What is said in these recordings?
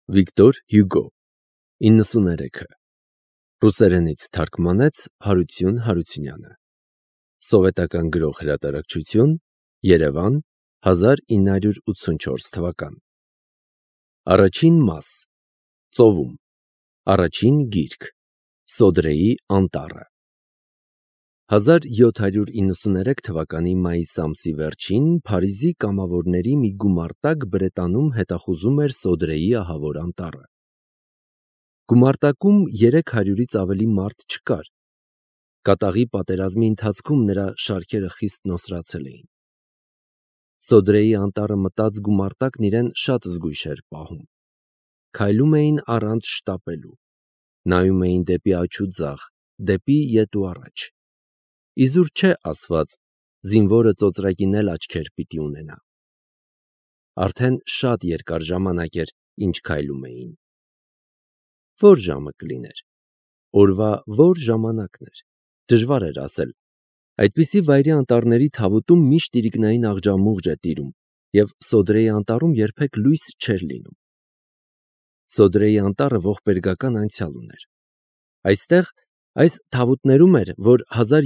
Վիկտոր Հյուգո 93-ը Ռուսերենից թարգմանեց Հարություն Հարությունյանը Սովետական գրող հրատարակչություն Երևան 1984 թվական Առաջին մաս Ծովում Առաջին գիրք Սոդրեի անտառը 1793 թվականի մայիս ամսի վերջին Փարիզի կամավորների մի գումարտակ Բրետանում հետախուզում էր Սոդրեի ահավոր անտառը։ Գումարտակում 300-ից ավելի մարդ չկար։ Կատաղի պատերազմի ընթացքում նրա շարքերը խիստ նոսրացել էին։ Սոդրեի անտառը մտած գումարտակն իրեն շատ զգույշ էր պահում։ Քայլում էին առանց շտապելու, նայում էին դեպի աջ ու ձախ, դեպի ետ ու առաջ։ Իզուր չէ ասված, զինվորը ծոծրակին էլ աչքեր պիտի ունենա։ Արդեն շատ երկար ժամանակ էր, ինչ քայլում էին։ Որ ժամը կլիներ, օրվա որ ժամանակն էր, դժվար էր ասել։ Այդպիսի վայրի անտառների թավուտում միշտ իրիկնային աղջամուղջ է տիրում, և Սոդրեի անտառում երբեք լույս չէր լինում։ Սոդրեի անտառը ողբերգական անցյալ ուներ։ Այստեղ, այս թավուտներում էր, որ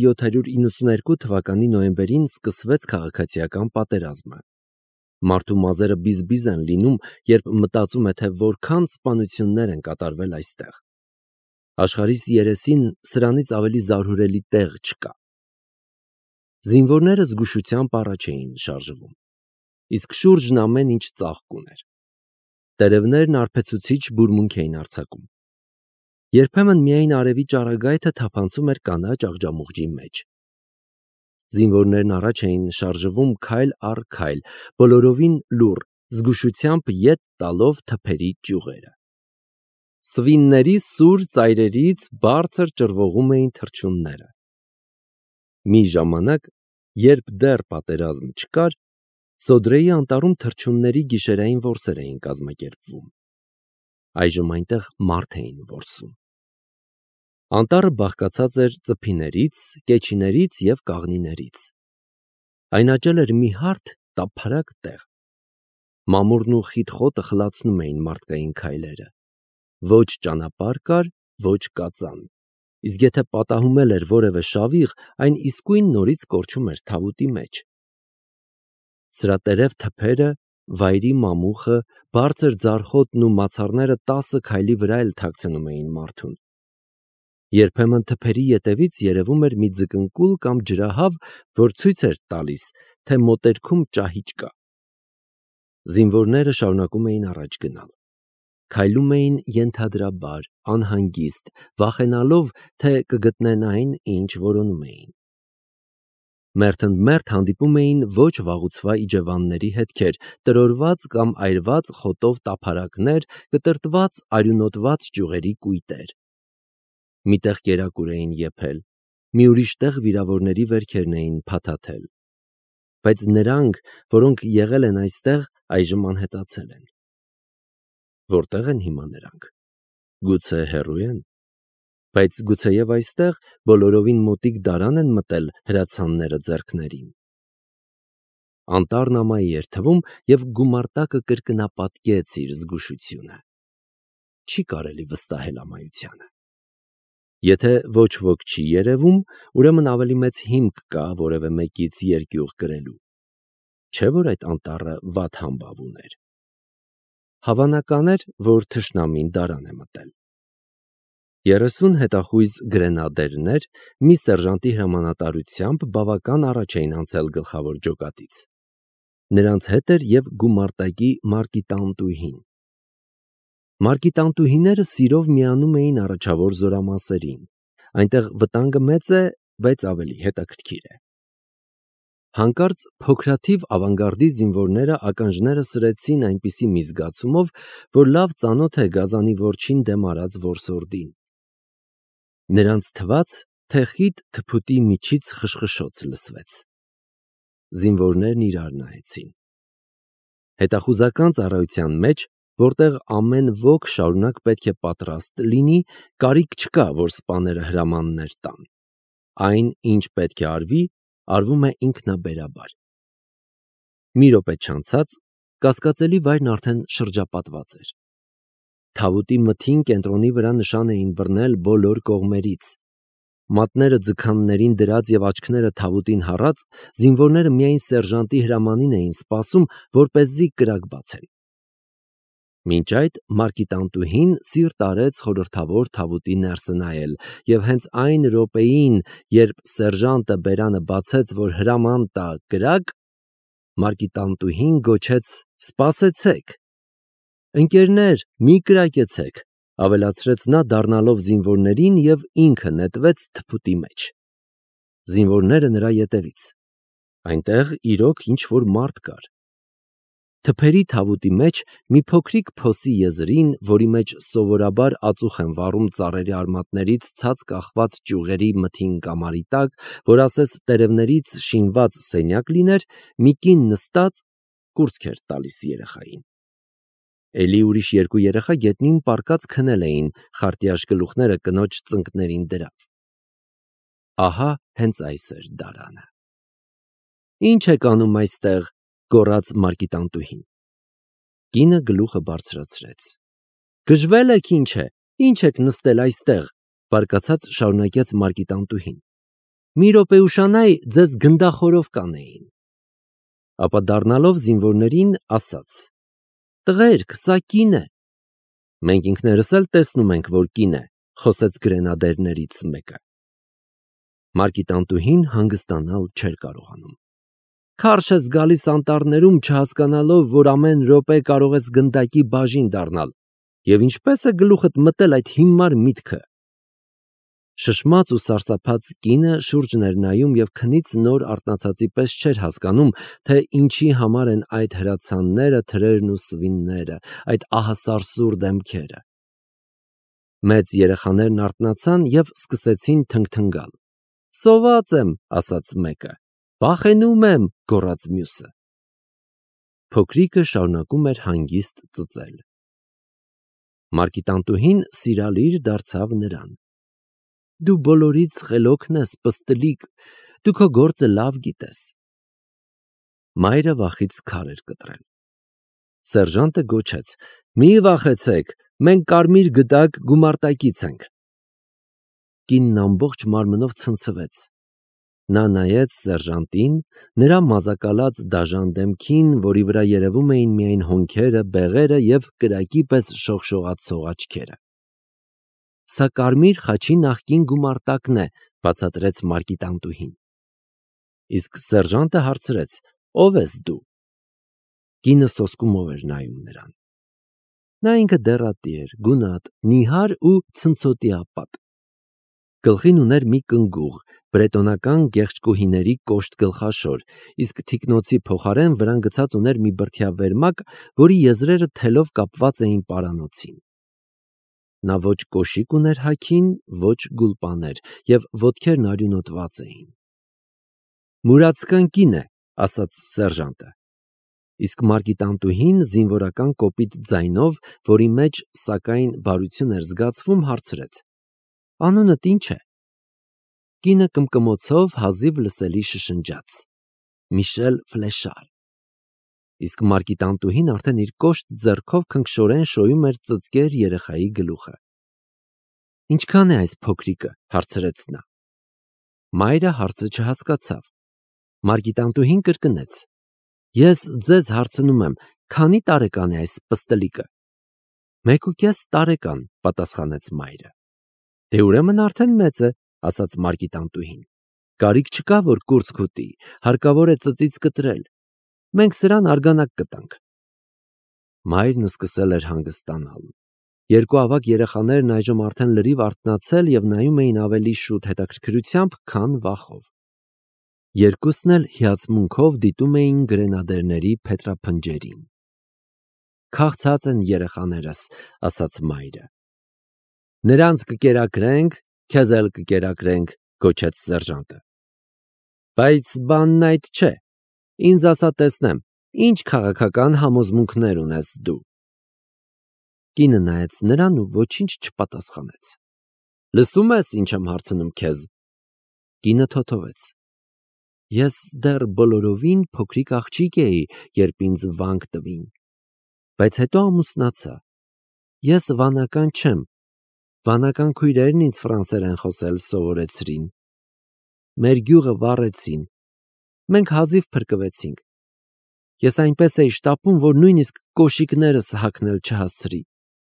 1792 թվականի նոյեմբերին սկսվեց քաղաքացիական պատերազմը։ Մարդու մազերը բիզբիզ են լինում, երբ մտածում է, թե որքան սպանություններ են կատարվել այստեղ։ Աշխարհիս երեսին սրանից ավելի զարհուրելի տեղ չկա։ Զինվորները զգուշությամբ առաջ էին շարժվում, իսկ շուրջն ամեն ինչ ծաղկ ուներ։ Տերևներն արբեցուցիչ բուրմունք էին արձակում։ Երբեմն միայն արևի ճառագայթը թափանցում էր կանաչ աղջամուղջի մեջ։ Զինվորներն առաջ էին շարժվում քայլ առ քայլ, բոլորովին լուռ, զգուշությամբ ետ տալով թփերի ճյուղերը։ Սվինների սուր ծայրերից բարձր ճռվողում էին թռչունները։ Մի ժամանակ, երբ դեռ պատերազմ չկար, Սոդրեի անտառում թռչունների գիշերային որսեր էին կազմակերպվում։ Այժմ այնտեղ մարդ էին որսում։ Անտառը բաղկացած էր ծփիներից, կեչիներից և կաղնիներից։ Այն աճել էր մի հարթ, տափարակ տեղ։ Մամուռն ու խիտ խոտը խլացնում էին մարդկային քայլերը։ Ոչ ճանապարհ կար, ոչ կածան, իսկ եթե պատահում էլ էր որևէ շավիղ, այն իսկույն նորից կորչում էր թավուտի մեջ։ Սրատերև թփերը, վայրի մամուխը, բարձր ձարխոտն ու մացառները 10 քայլի վրա էլ թաքցնում էին մարդուն։ Երբեմն թփերի ետևից երևում էր մի ձկնկուլ կամ ջրահավ, որ ցույց էր տալիս, թե մոտերքում ճահիճ կա։ Զինվորները շարունակում էին առաջ գնալ։ Քայլում էին ենթադրաբար, անհանգիստ, վախենալով, թե կգտնեն այն, ինչ որոնում էին։ Մերթընդմերթ հանդիպում էին ոչ վաղուցվա իջևանների հետքեր, տրորված կամ այրված խոտով տափարակներ, կտրտված, արյունոտված ճյուղերի կույտեր։ Մի տեղ կերակուր էին եփել, մի ուրիշ տեղ վիրավորների վերքերն էին փաթաթել։ Բայց նրանք, որոնք եղել են այստեղ, այժմ անհետացել են։ Որտե՞ղ են հիմա նրանք։ Գուցե հեռու են։ Բայց գուցեև այստեղ բոլորովին մոտիկ դարան են մտել հրացանները ձեռքներին։ Անտառն ամայի էր թվում, և գումարտակը կրկնապատկեց իր զգուշությունը։ Չի կարելի վստահել ամայությանը։ Եթե ոչ ոք չի երևում, ուրեմն ավելի մեծ հիմք կա որևէ մեկից երկյուղ կրելու։ Չէ՞ որ այդ անտառը վատ համբավ ուներ։ Հավանական էր, որ թշնամին դարան է մտել։ 30 հետախույզ գրենադերներ մի սերժանտի հրամանատարությամբ բավական առաջ էին անցել գլխավոր ջոկատից։ Նրանց հետ էր և գումարտակի մարկիտանտուհին։ Մարկիտանտուհիները սիրով միանում էին առաջավոր զորամասերին։ Այնտեղ վտանգը մեծ է, բայց ավելի հետաքրքիր է։ Հանկարծ փոքրաթիվ ավանգարդի զինվորները ականջները սրեցին այնպիսի մի զգացումով, որ լավ ծանոթ է գազանի որջին դեմ արած որսորդին։ Նրանց թվաց, թե խիտ թփուտի միջից խշխշոց լսվեց։ Զինվորներն իրար նայեցին։ Հետախուզական ծառայության մեջ, որտեղ ամեն ոք շարունակ պետք է պատրաստ լինի, կարիք չկա, որ սպաները հրամաններ տան։ Այն, ինչ պետք է արվի, արվում է ինքնաբերաբար։ Մի րոպե չանցած, կասկածելի վայրն արդեն շրջապատված էր։ թավուտի մթին կենտրոնի վրա նշան էին բռնել բոլոր կողմերից։ Մատները ձգաններին դրած եւ աչքները թավուտին հառած, զինվորները միայն սերժանտի հրամանին էին սպասում, որպեսզի կրակ բացեն։ Մինչ այդ մարկիտանտուհին սիրտ արեց խորհրդավոր թավուտի ներսը նայել, եւ հենց այն րոպեին, երբ սերժանտը բերանը բացեց, որ հրաման տա կրակ, մարկիտանտուհին գոչեց. «Սպասեցեք, ընկերներ, մի կրակեցեք», ավելացրեց նա դառնալով զինվորներին եւ ինքը նետվեց թփուտի մեջ։ Զինվորները նրա ետևից։ Այնտեղ իրոք ինչ որ մարդ կար։ Թփերի թավուտի մեջ մի փոքրիկ փոսի եզրին, որի մեջ սովորաբար ածուխ են վառում ծառերի արմատներից ցած կախված ճյուղերի մթին կամարի տակ, որ ասես տերևներից շինված սենյակ լիներ, մի կին նստած կուրծք էր տալիս երեխային։ Էլի ուրիշ երկու երեխա գետնին պառկած քնել էին, խարտյաշ գլուխները կնոջ ծնկներին դրած։ Ահա հենց այս էր դարանը։ «Ինչ եք անում այստեղ», գոռաց մարկիտանտուհին։ Կինը գլուխը բարձրացրեց։ «Գժվել եք ինչ է, ինչ եք նստել այստեղ», բարկացած շարունակեց մարկիտանտուհին։ «Մի րոպե ուշանայի, ձեզ գնդախորով կանեին»։ Ապա դառնալով զինվորներին ասաց. «Տղերք, սա կին է»։ «Մենք ինքներս էլ տեսնում ենք, որ կին է», խոսեց գրենադերներից մեկը։ Մարկիտանտուհին հանգստանալ չէր կարողանում։ «Քարշ ես գալիս անտառներում, չհասկանալով, որ ամեն րոպե կարող ես գնդակի բաժին դառնալ, եւ ինչպես է գլուխդ մտել այդ հիմար միտքը»։ Շշմած ու սարսափած կինը շուրջն էր նայում եւ քնից նոր արթնացածի պես չէր հասկանում, թե ինչի համար են այդ հրացանները, թրերն ու սվինները, այդ ահասարսուռ դեմքերը։ Մեծ երեխաներն արթնացան եւ սկսեցին թնգթնգալ։ «Սոված եմ», ասաց մեկը։ «Վախենում եմ», գոռաց մյուսը։ Փոքրիկը շարունակում էր հանգիստ ծծել։ Մարկիտանտուհին սիրալիր դարձավ նրան։ «Դու բոլորից խելոքն ես, պստլիկ, դու քո գործը լավ գիտես»։ Մայրը վախից քար էր կտրել։ Սերժանտը գոչեց. «Մի վախեցեք, մենք կարմիր գդակ գումարտակից ենք»։ Կինն ամբողջ մարմնով ցնցվեց։ Նա նայեց սերժանտին, նրա մազակալած դաժան դեմքին, որի վրա երևում էին միայն հոնքերը, բեղերը եւ կրակի պես շողշողացող աչքերը։ «Սա կարմիր խաչի նախկին գումարտակն է», բացատրեց մարկիտանտուհին։ Իսկ սերժանտը հարցրեց. «Ո՞վ ես դու»։ Կինը սոսկումով էր նայում նրան։ Նա ինքը դեռատի էր, գունատ, նիհար ու ցնցոտիապատ։ Գլխին ուներ մի կնգուղ, բրետոնական գեղձկուհիների կոշտ գլխաշոր, իսկ թիկնոցի փոխարեն վրան գցած ուներ մի բրդյա վերմակ, որի եզրերը թելով կապված էին պարանոցին։ Նա ոչ կոշիկ ուներ հագին, ոչ գուլպաներ, եւ ոտքերն արյունոտված էին։ «Մուրացկան կին է», ասաց սերժանտը։ Իսկ մարկիտանտուհին զինվորական կոպիտ ձայնով, որի մեջ սակայն բարություն էր զգացվում, հարցրեց. «Անունդ ինչ է»։ Կինը կմկմոցով հազիվ լսելի շշնջաց. «Միշել Ֆլեշար»։ Իսկ մարկիտանտուհին արդեն իր կոշտ ձեռքով քնքշորեն շոյում էր ծծկեր երեխայի գլուխը։ «Ինչքան է այս փոքրիկը», հարցրեց նա։ Մայրը հարցը չհասկացավ։ Մարկիտանտուհին կրկնեց. «Ես ձեզ հարցնում եմ, քանի տարեկան է այս պստլիկը»։ 1.5 տարեկան, պատասխանեց մայրը։ Դե ուրեմն արդեն մեծ է, ասաց մարկիտանտուհին։ Կարիք չկա, որ կուրծք ուտի, հարկավոր է ծծից կտրել։ Մենք սրան արգանակ կտանք։ Մայրն սկսել էր հանգստանալ։ Երկու ավագ երեխաներն այժմ արդեն լրիվ արթնացել եւ նայում էին ավելի շուտ հետաքրքրությամբ, քան վախով։ Երկուսն էլ հիացմունքով դիտում էին գրենադերների փետրափնջերին։ «Քաղցած են երեխաներս», ասաց մայրը։ «Նրանց կկերակրենք, քեզ էլ կկերակրենք», գոչեց սերժանտը։ «Բայց բանն այդ չէ։ Ինձ ասա տեսնեմ, ինչ քաղաքական համոզմունքներ ունես դու»։ Կինը նայեց նրան ու ոչինչ չպատասխանեց։ «Լսում ես, ինչ եմ հարցնում քեզ»։ Կինը թոթվեց։ «Ես դեռ բոլորովին փոքրիկ աղջիկ էի, երբ ինձ վանք տվին, բայց հետո ամուսնացա։ Ես վանական չեմ, վանական քույրերն ինձ ֆրանսերեն խոսել սովորեցրին, մեր գյուղը վառեցին, մենք հազիվ փրկվեցինք, ես այնպես էի շտապում, որ նույնիսկ կոշիկներս հագնել չհասցրի։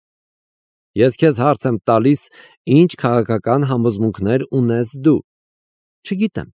Ես քեզ հարց եմ տալիս, ինչ քաղաքական համոզմունքներ ունես դու։ Չգիտեմ։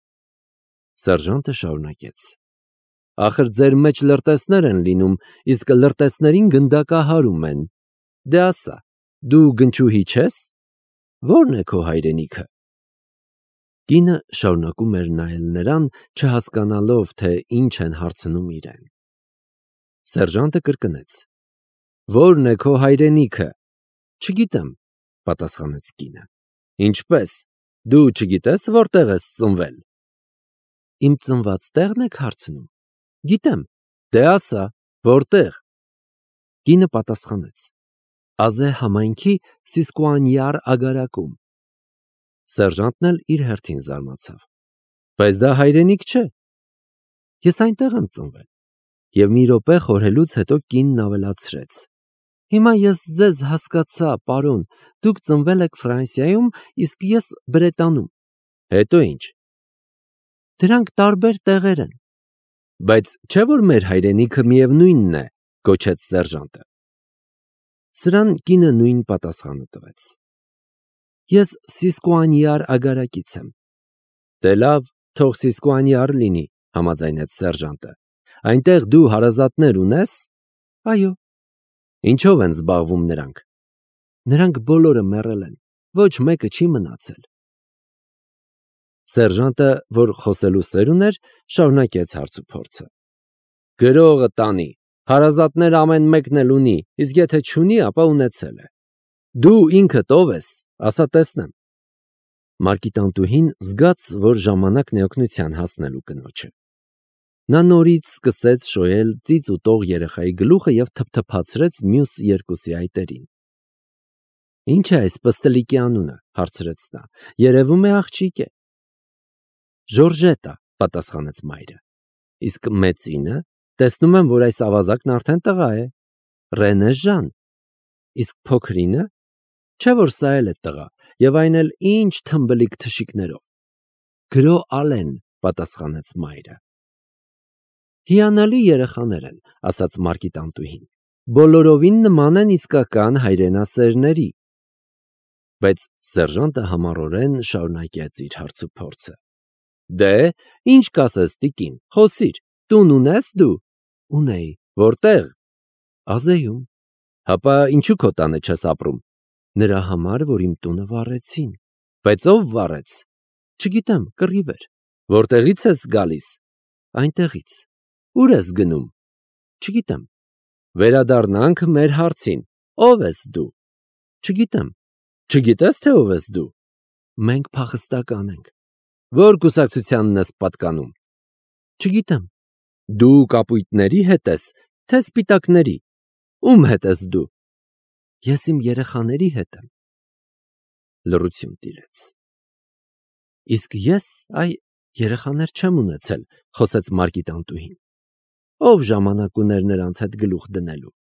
Սերժանտը շարունակեց. Ախր ձեր մեջ լրտեսներ են լինում, իսկ լրտեսներին գնդակահարում են։ Դե ասա, դու գնչուհի չես։ Ո՞րն է քո հայրենիքը։ Կինը շարունակում էր նայել նրան, չհասկանալով, թե ինչ են հարցնում իրեն։ Սերժանտը կրկնեց. Ո՞րն է քո հայրենիքը։ Չգիտեմ, պատասխանեց կինը։ Ինչպես։ Դու չգիտես որտեղ ես ծնվել։ Իմ ծնված տեղն եք հարցնում։ Գիտեմ։ Դե ասա, որտեղ։ Կինը պատասխանեց. Ազե համայնքի Սիսկուանյար ագարակում։ Սերժանտն էլ իր հերթին զարմացավ։ Բայց դա հայրենիք չէ։ Ես այնտեղ եմ ծնվել։ Եվ մի րոպե խորհելուց հետո կինն ավելացրեց. Հիմա ես ձեզ հասկացա, պարոն, դուք ծնվել եք Ֆրանսիայում, իսկ ես Բրետանում։ Հետո ինչ։ Դրանք տարբեր տեղեր են։ Բայց չէ՞ որ մեր հայրենիքը միևնույնն է, գոչեց սերժանտը։ Սրան կինը նույն պատասխանը տվեց։ Ես Սիսկուանյար ագարակից եմ։ Դե լավ, թող Սիսկուանյար լինի, համաձայնեց սերժանտը։ Այնտեղ դու հարազատներ ունես։ Այո։ Ինչով են զբաղվում նրանք։ Նրանք բոլորը մեռել են, ոչ մեկը չի մնացել։ Սերժանտը, որ խոսելու սեր ուներ, շարունակեց հարցուփորձը։ Գրողը տանի, հարազատներ ամեն մեկն էլ ունի, իսկ եթե չունի, ապա ունեցել է։ Դու ինքդ ով ես, ասա տեսնեմ։ Մարկիտանտուհին զգաց, որ ժամանակն է օգնության հասնելու կնոջը։ Նա նորից սկսեց շոյել ծիծ ուտող երեխայի գլուխը և թփթփացրեց մյուս երկուսի այտերին։ Ինչ է այս պստլիկի անունը, հարցրեց նա։ Երևում է աղջիկ է։ Ժորժետա, պատասխանեց մայրը։ Իսկ մեծինը, տեսնում եմ, որ այս ավազակն արդեն տղա է։ Ռենե Ժան։ Իսկ փոքրինը, չէ՞ որ սա էլ է տղա, եւ այն էլ ինչ թմբլիկ թշիկներով։ Գրո Ալեն, պատասխանեց մայրը։ Հիանալի երեխաներ են, ասաց Մարկիտանտուհին։ Բոլորովին նման են իսկական հայրենասերների։ Բայց սերժանտը համառորեն շարունակեց իր հարցուփորձը։ Դե, ինչ կասես, տիկին, խոսիր, տուն ունես դու։ Ունեի, որտեղ։ Ազեյում։ Հապա ինչու քո տանը չես ապրում։ Նրա համար, որ իմ տունը վառեցին։ Բայց ով վառեց։ Չգիտեմ, կռիվ էր։ Որտեղից ես գալիս։ Այնտեղից։ Ուր ես գնում։ Չգիտեմ։ Վերադառնանք մեր հարցին։ Ով ես դու։ Չգիտեմ։ Չգիտես, թե ով ես դու։ Մենք փախստական ենք։ Որ կուսակցությանն ես պատկանում։ Չգիտեմ։ Դու կապույտների հետ ես, թե սպիտակների։ Ում հետ ես դու։ Ես իմ երեխաների հետ եմ։ Լռություն տիրեց։ Իսկ ես, երեխաներ չեմ ունեցել, խոսեց Մարկիտանտուհին։ Ով ժամանակ ուներ նրանց հետ գլուխ դնելու։